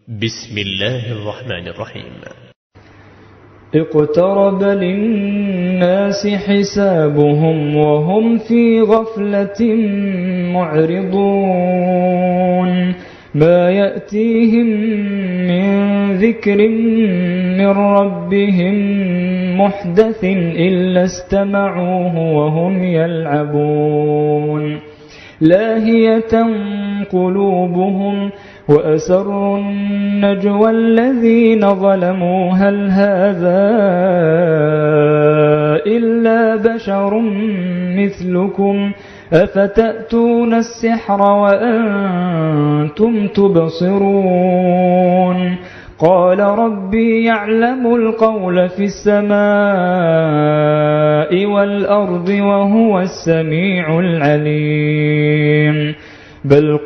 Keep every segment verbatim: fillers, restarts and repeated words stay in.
بسم الله الرحمن الرحيم. اقترب للناس حسابهم وهم في غفلة معرضون ما يأتيهم من ذكر من ربهم محدث إلا استمعوه وهم يلعبون لاهية قلوبهم وأسروا النجوى الذين ظلموا هل هذا إلا بشر مثلكم أفتأتون السحر وأنتم تبصرون قال ربي يعلم القول في السماء والأرض وهو السميع العليم بل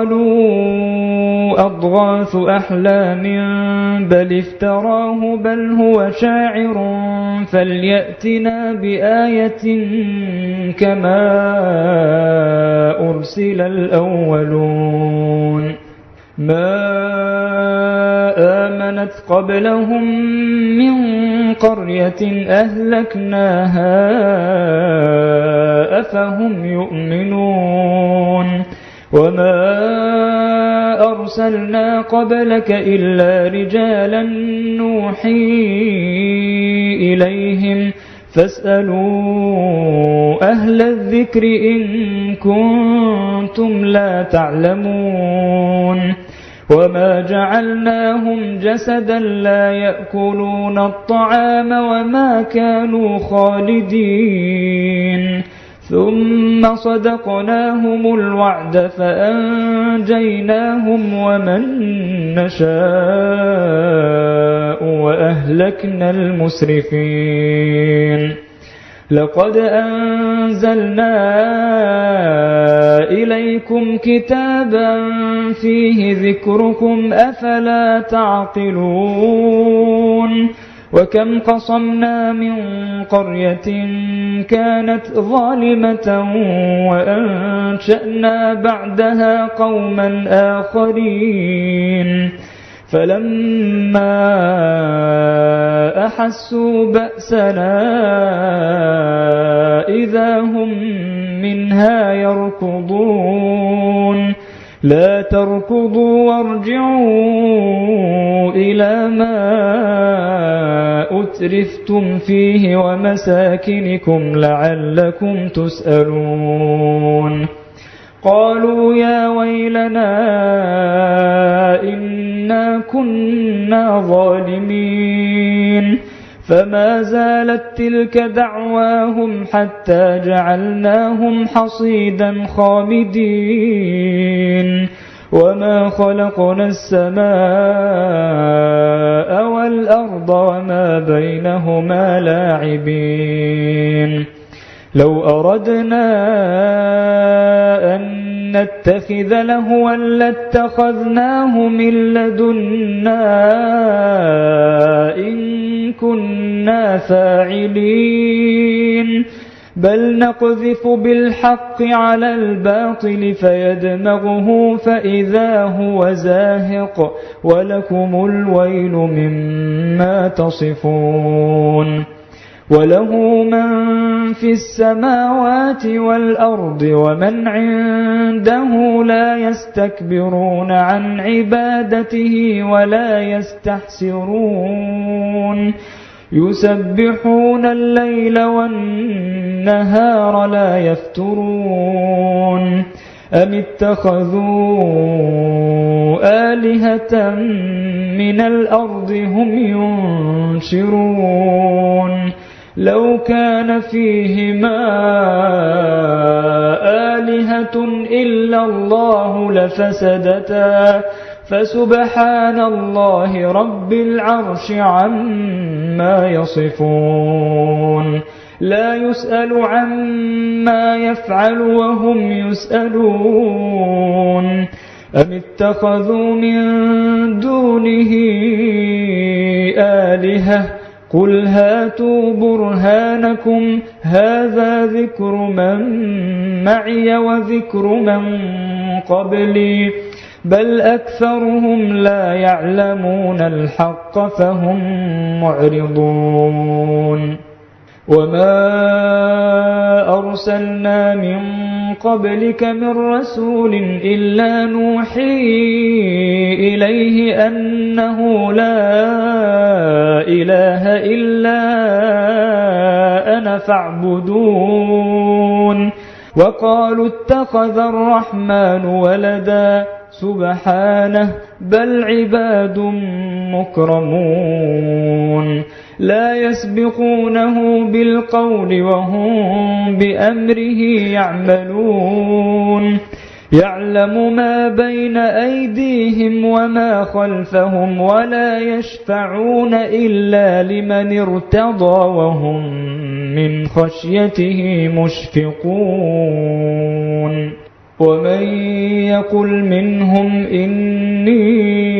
قالوا أضغاث أحلام بل افتراه بل هو شاعر فليأتنا بآية كما أرسل الأولون ما آمنت قبلهم من قرية أهلكناها أفهم يؤمنون وما أرسلنا قبلك إلا رجالا نوحي إليهم فاسألوا أهل الذكر إن كنتم لا تعلمون وما جعلناهم جسدا لا يأكلون الطعام وما كانوا خالدين ثم صدقناهم الوعد فأنجيناهم ومن نشاء وأهلكنا المسرفين لقد أنزلنا إليكم كتابا فيه ذكركم أفلا تعقلون وكم قصمنا من قرية كانت ظالمة وأنشأنا بعدها قوما آخرين فلما أحسوا بأسنا إذا هم منها يركضون لا تركضوا وارجعوا إلى ما أترفتم فيه ومساكنكم لعلكم تسألون قالوا يا ويلنا إنا كنا ظالمين فما زالت تلك دعواهم حتى جعلناهم حصيدا خامدين وما خلقنا السماء والأرض وما بينهما لاعبين لو أردنا أن نتخذ لهوا لاتخذناه من لدنا إن كنا فاعلين بل نقذف بالحق على الباطل فيدمغه فإذا هو زاهق ولكم الويل مما تصفون وله من في السماوات والأرض ومن عنده لا يستكبرون عن عبادته ولا يستحسرون يسبحون الليل والنهار لا يفترون أم اتخذوا آلهة من الأرض هم ينشرون لو كان فيهما آلهة إلا الله لفسدتا فسبحان الله رب العرش عما يصفون لا يسأل عما يفعل وهم يسألون أم اتخذوا من دونه آلهة قل هاتوا برهانكم هذا ذكر من معي وذكر من قبلي بل أكثرهم لا يعلمون الحق فهم معرضون وما أرسلنا من قبلك من رسول إلا نوحي إليه أنه لا إله إلا أنا فاعبدون وقالوا اتخذ الرحمن ولدا سبحانه بل عباد مكرمون لا يسبقونه بالقول وهم بأمره يعملون يعلم ما بين أيديهم وما خلفهم ولا يشفعون إلا لمن ارتضى وهم من خشيته مشفقون ومن يقل منهم إني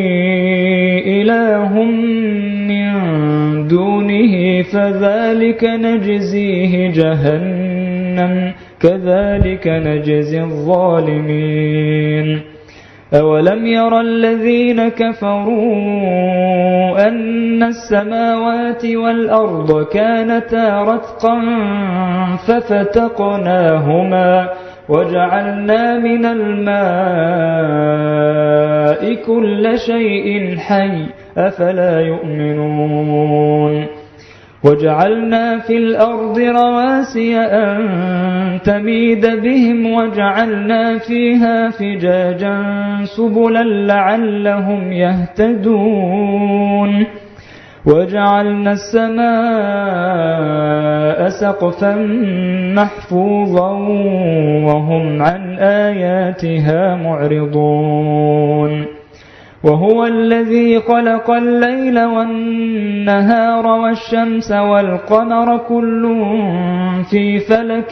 إله من دونه فذلك نجزيه جهنم كذلك نجزي الظالمين أولم ير الذين كفروا أن السماوات والأرض كانتا رتقا ففتقناهما وجعلنا من الماء كل شيء حي أفلا يؤمنون وجعلنا في الأرض رواسي أن تميد بهم وجعلنا فيها فجاجا سبلا لعلهم يهتدون وجعلنا السماء سقفا محفوظا وهم عن آياتها معرضون وهو الذي خلق الليل والنهار والشمس والقمر كل في فلك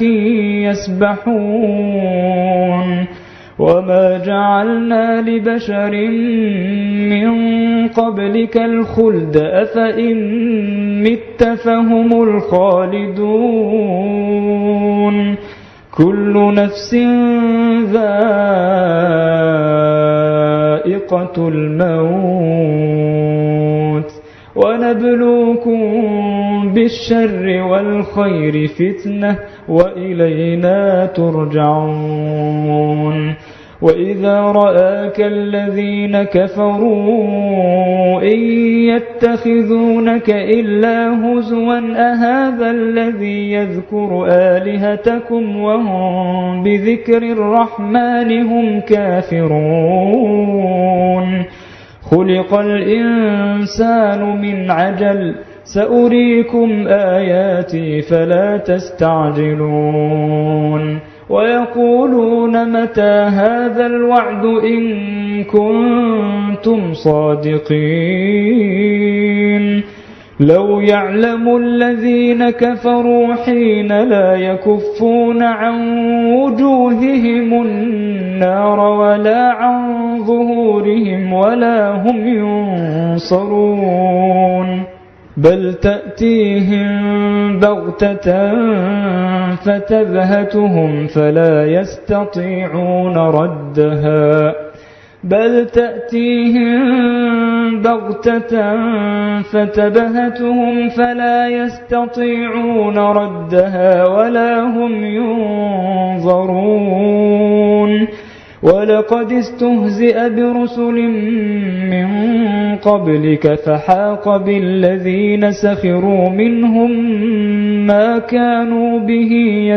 يسبحون وما جعلنا لبشر من قبلك الخلد أفإن مت فهم الخالدون كل نفس ذائقة الموت ونبلوكم بالشر والخير فتنة وإلينا ترجعون وإذا رآك الذين كفروا إن يتخذونك إلا هزوا أهذا الذي يذكر آلهتكم وهم بذكر الرحمن هم كافرون خلق الإنسان من عجل سأريكم آياتي فلا تستعجلون ويقولون متى هذا الوعد إن كنتم صادقين لو يعلم الذين كفروا حين لا يكفون عن وجوههم النار ولا عن ظهورهم ولا هم ينصرون بل تأتيهم بغتة فتبهتهم فلا يستطيعون ردها بل تأتيهم بغتة فتبهتهم فلا يستطيعون ردها ولا هم ينظرون ولقد استهزئ برسل من قبلك فحاق بالذين سخروا منهم ما كانوا به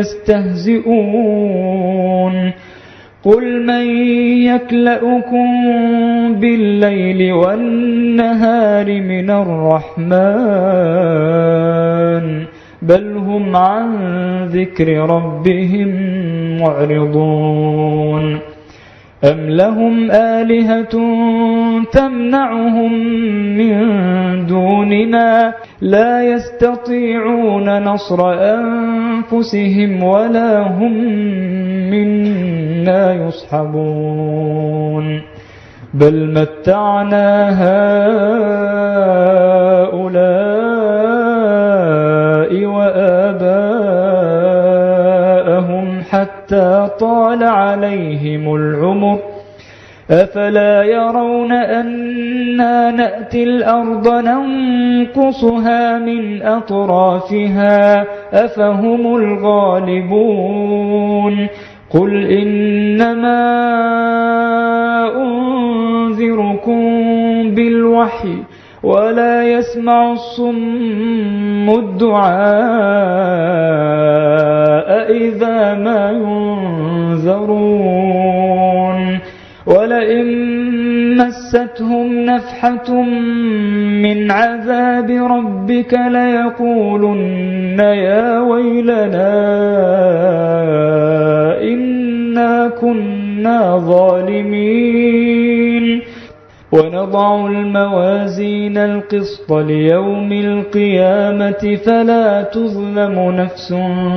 يستهزئون قل من يكلؤكم بالليل والنهار من الرحمن بل هم عن ذكر ربهم معرضون أم لهم آلهة تمنعهم من دوننا لا يستطيعون نصر أنفسهم ولا هم منا يصحبون بل متعنا هؤلاء وآباءهم حتى طال عليهم العمر أفلا يرون أنا نأتي الأرض ننقصها من أطرافها أفهم الغالبون قل إنما أنذركم بالوحي ولا يسمع الصم الدعاء إذا ما ينذرون ولئن مستهم نفحة من عذاب ربك ليقولن يا ويلنا إنا كنا ظالمين ونضع الموازين القسط ليوم القيامة فلا تظلم نفس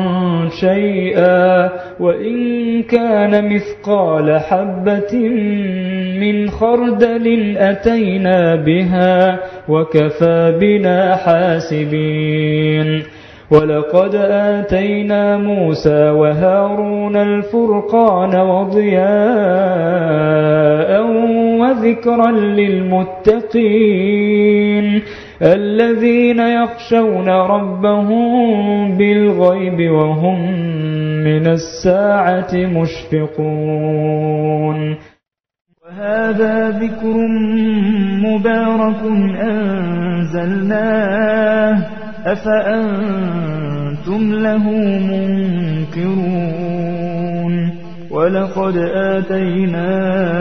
شيئا وإن كان مثقال حبة من خردل أتينا بها وكفى بنا حاسبين ولقد آتينا موسى وهارون الفرقان وضياء وذكرا للمتقين الذين يخشون ربهم بالغيب وهم من الساعة مشفقون وهذا ذكر مبارك أنزلناه أفأنتم له منكرون ولقد آتينا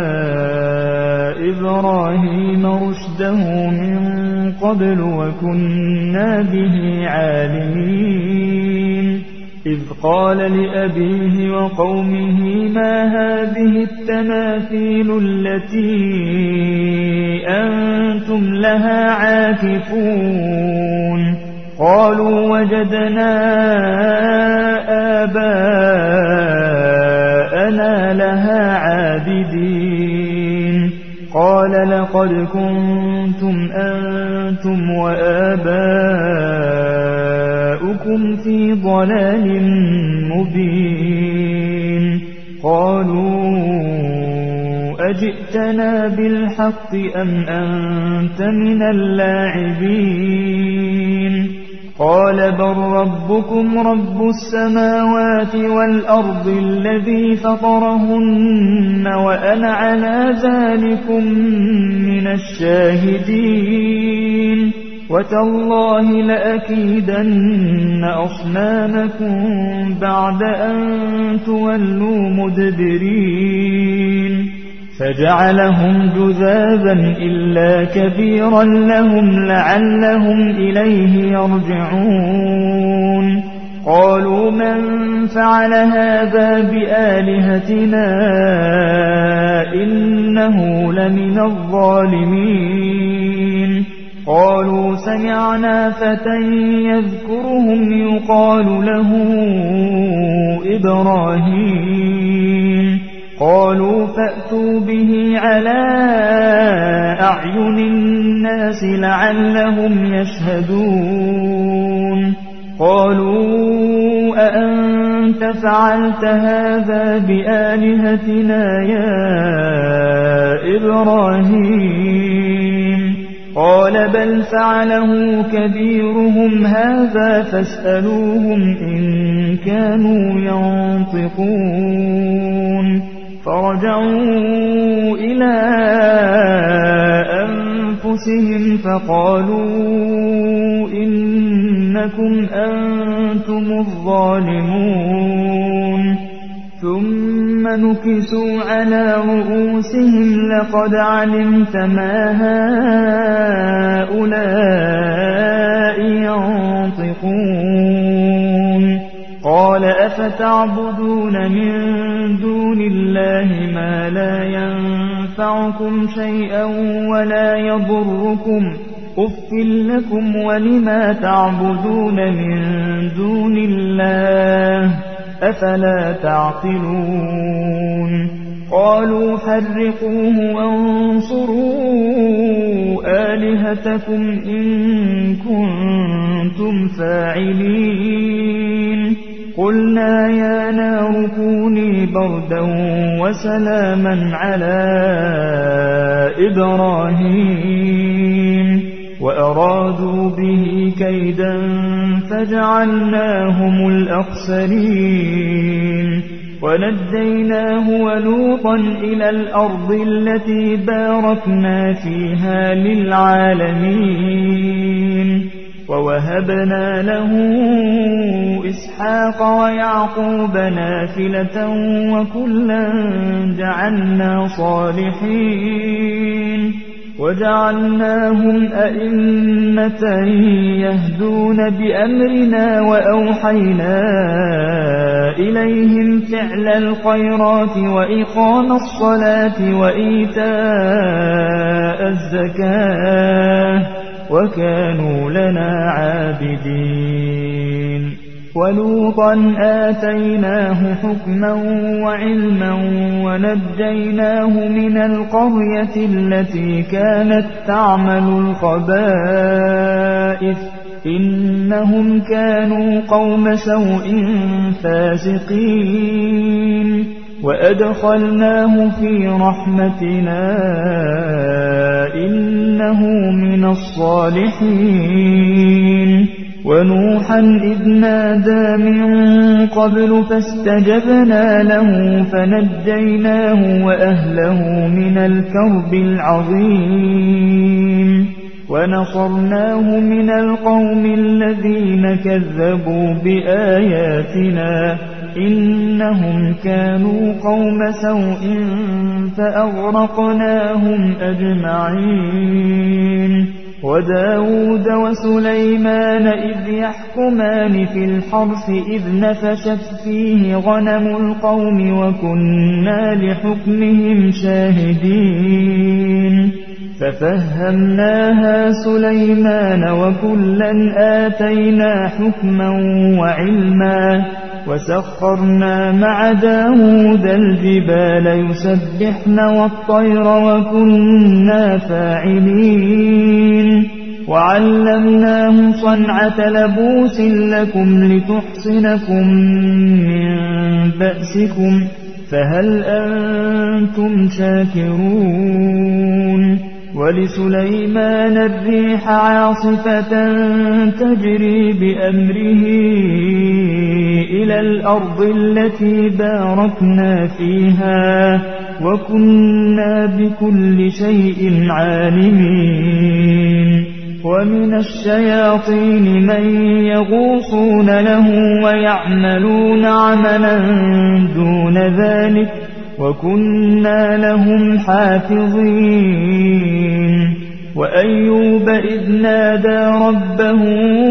إبراهيم رشده من قبل وكنا به عالمين إذ قال لأبيه وقومه ما هذه التماثيل التي أنتم لها عاكفون قالوا وجدنا آباءنا لها عابدين قال لقد كنتم أنتم وآباؤكم في ضلال مبين قالوا أجئتنا بالحق أم أنت من اللاعبين قال بل ربكم رب السماوات والأرض الذي فطرهن وأنا على ذلكم من الشاهدين وتالله لأكيدن أصنامكم بعد أن تولوا مدبرين فجعلهم جذاذا إلا كبيرا لهم لعلهم إليه يرجعون قالوا من فعل هذا بآلهتنا إنه لمن الظالمين قالوا سمعنا فتى يذكرهم يقال له إبراهيم قالوا فأتوا به على أعين الناس لعلهم يشهدون قالوا أأنت فعلت هذا بآلهتنا يا إبراهيم قال بل فعله كبيرهم هذا فاسألوهم إن كانوا ينطقون فرجعوا إلى أنفسهم فقالوا إنكم أنتم الظالمون ثم نكسوا على رؤوسهم لقد علمت ما هؤلاء ينطقون قال أفتعبدون من دون الله ما لا ينفعكم شيئا ولا يضركم أف لكم ولما تعبدون من دون الله أفلا تعقلون قالوا حرقوه وانصروا آلهتكم إن كنتم فاعلين قلنا يا نار كوني بردا وسلاما على إبراهيم وأرادوا به كيدا فجعلناهم الأخسرين ونجيناه ولوطا إلى الأرض التي باركنا فيها للعالمين ووهبنا له إسحاق ويعقوب نافلة وكلا جعلنا صالحين وجعلناهم أئمة يهدون بأمرنا وأوحينا إليهم فعل الخيرات وإقام الصلاة وإيتاء الزكاة وكانوا لنا عابدين ولوطا آتيناه حكما وعلما ونجيناه من القرية التي كانت تعمل الخبائث إنهم كانوا قوم سوء فاسقين وأدخلناه في رحمتنا إنه من الصالحين ونوحا إذ نادى من قبل فاستجبنا له فنجيناه وأهله من الكرب العظيم ونصرناه من القوم الذين كذبوا بآياتنا إنهم كانوا قوم سوء فأغرقناهم أجمعين وداود وسليمان إذ يحكمان في الحرث إذ نفشت فيه غنم القوم وكنا لحكمهم شاهدين ففهمناها سليمان وكلا آتينا حكما وعلما وسخرنا مع داود الجبال يسبحن والطير وكنا فاعلين وعلمناه صنعة لبوس لكم لتحصنكم من بأسكم فهل أنتم شاكرون ولسليمان الريح عاصفة تجري بأمره إلى الأرض التي باركنا فيها وكنا بكل شيء عالمين ومن الشياطين من يغوصون له ويعملون عملا دون ذلك وكنا لهم حافظين وأيوب إذ نادى ربه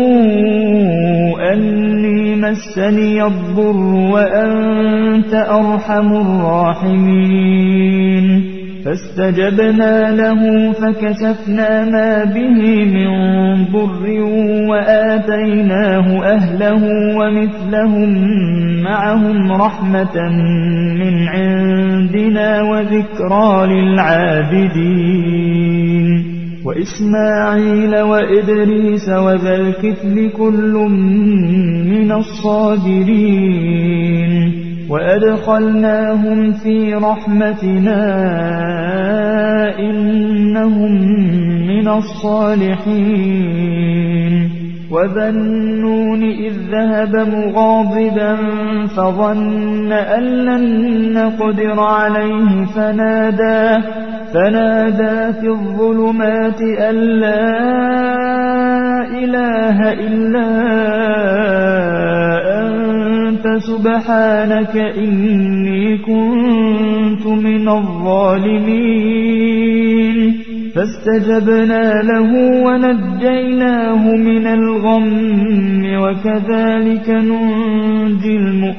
أني مسني الضر وأنت أرحم الراحمين فاستجبنا له فكشفنا ما به من ضر وآتيناه أهله ومثلهم معهم رحمة من عندنا وذكرى للعابدين وإسماعيل وإدريس وذا الكفل كل من الصابرين وأدخلناهم في رحمتنا إنهم من الصالحين وذا النون إذ ذهب مغاضبا فظن أن لن نقدر عليه فنادى فنادى في الظلمات أن لا إله إلا أنت سبحانك إني كنت من الظالمين فاستجبنا له ونجيناه من الغم وكذلك ننجي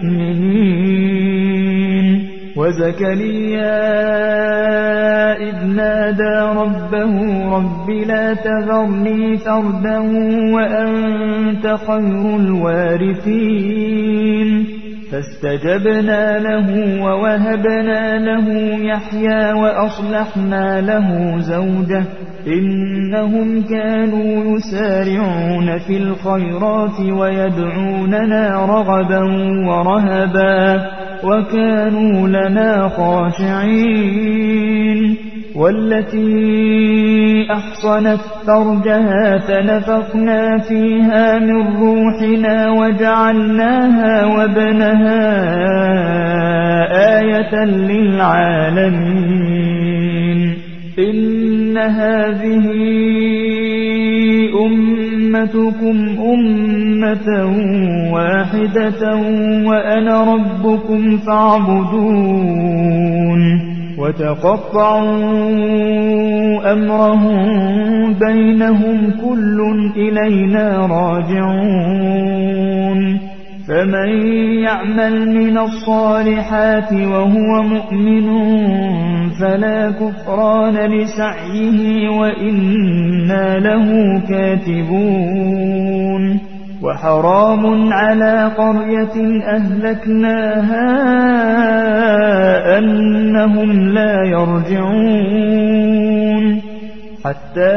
المؤمنين وزكريا إذ نادى ربه رب لا تذرني فردا وأنت خير الوارثين فاستجبنا له ووهبنا له يحيى وأصلحنا له زوجه إنهم كانوا يسارعون في الخيرات ويدعوننا رغبا ورهبا وكانوا لنا خاشعين والتي أحصنت فرجها فنفخنا فيها من روحنا وجعلناها وابنها آية للعالمين إن هذه أمتكم أمة واحدة وأنا ربكم فاعبدون وتقطعوا أمرهم بينهم كل إلينا راجعون فمن يعمل من الصالحات وهو مؤمن فلا كفران لسعيه وإنا له كاتبون وحرام على قرية أهلكناها أنهم لا يرجعون حتى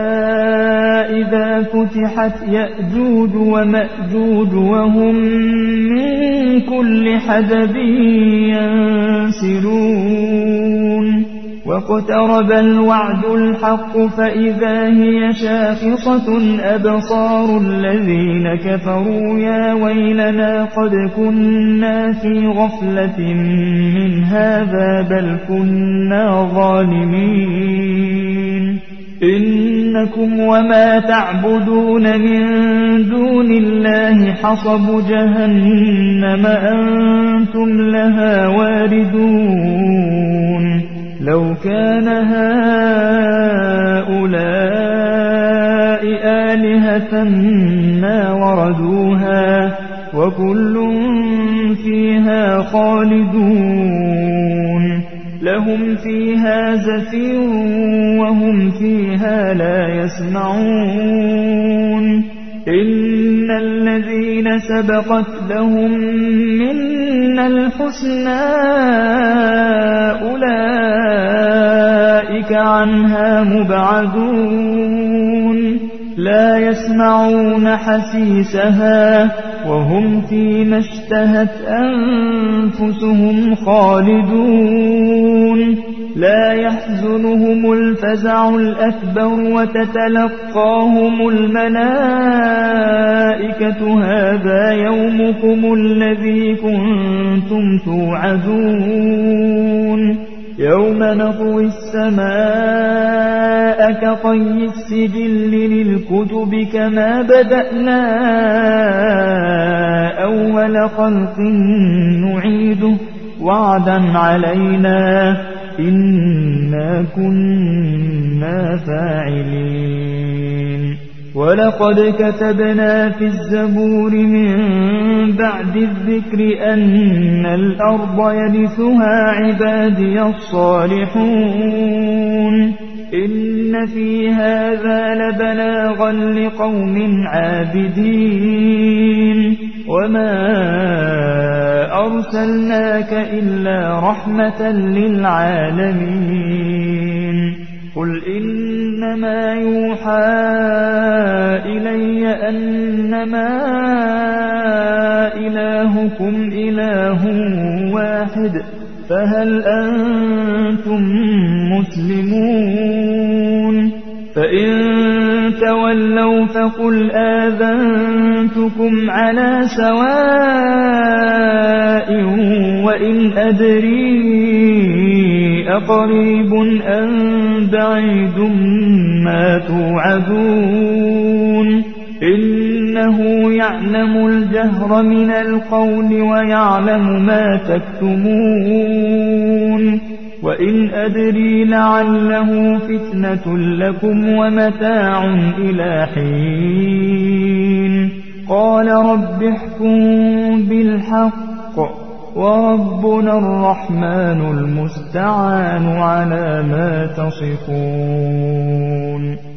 إذا فتحت يأجوج ومأجوج وهم من كل حدب ينسلون واقترب الوعد الحق فإذا هي شاخصة أبصار الذين كفروا يا ويلنا قد كنا في غفلة من هذا بل كنا ظالمين إنكم وما تعبدون من دون الله حصب جهنم أنتم لها واردون لو كان هؤلاء آلهة ما وردوها وكل فيها خالدون لهم فيها زفير وهم فيها لا يسمعون إن الذين سبقت لهم منا الحسنى أولئك عنها مبعدون لا يسمعون حسيسها وهم فيما اشتهت أنفسهم خالدون لا يحزنهم الفزع الأكبر وتتلقاهم الملائكة هذا يومكم الذي كنتم توعدون يوم نطوي السماء كطي السجل للكتب كما بدأنا أول خلق نعيده وعدا علينا إنا كنا فاعلين ولقد كتبنا في الزبور من بعد الذكر أن الأرض يرثها عبادي الصالحون إن في هذا لبلاغا لقوم عابدين وما أرسلناك إلا رحمة للعالمين قل إنما يوحى إلي أنما إلهكم إله واحد فهل أنتم مسلمون فإن تولوا فقل آذنتكم على سواء وإن أدري أقريب أم بعيد ما توعدون إنه يعلم الجهر من القول ويعلم ما تكتمون وإن أدري لعله فتنة لكم ومتاع إلى حين قال رب احكم بالحق وربنا الرحمن المستعان على ما تصفون.